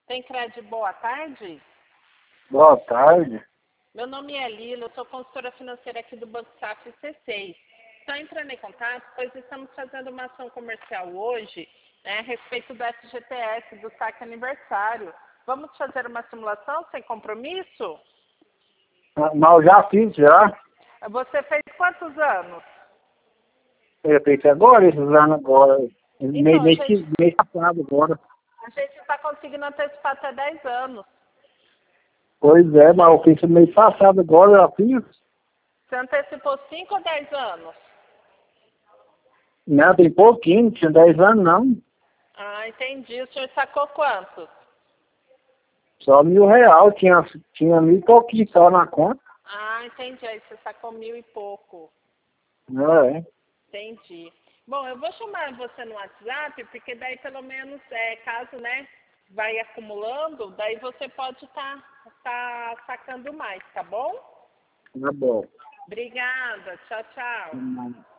Tem crédito? Boa tarde. Boa tarde. Meu nome é Lila, eu sou consultora financeira aqui do Banco Safra C6. Estou entrando em contato, pois estamos fazendo uma ação comercial hoje, né, a respeito do FGTS, do saque aniversário. Vamos fazer uma simulação sem compromisso? Mas eu já fiz, já. Você fez quantos anos? Eu fiz agora, esses anos agora. Então, Mês passado agora. a gente está conseguindo antecipar até 10 anos. Pois é, mas eu fiz mês passado agora, eu já fiz. Você antecipou 5 ou 10 anos? Não, tem pouquinho, não tinha 10 anos não. Ah, entendi. O senhor sacou quantos? Só R$1.000, tinha 1.000 e pouquinho só na conta. Ah, entendi. Aí você sacou 1.000 e pouco. É. Entendi. Bom, eu vou chamar você no WhatsApp, porque daí pelo menos, caso, né, vai acumulando, daí você pode tá sacando mais, tá bom? Tá bom. Obrigada. Tchau, tchau.